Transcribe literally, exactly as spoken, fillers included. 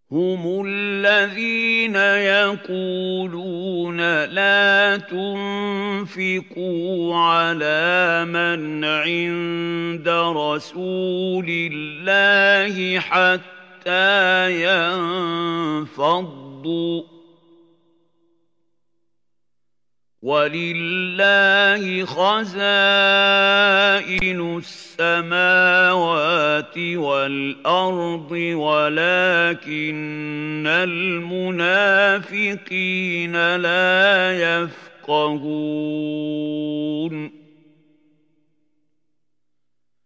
هم الذين يقولون لا تنفقوا على من عند رسول الله حتى ينفضوا ولله خزائن السماوات والأرض ولكن المنافقين لا يفقهون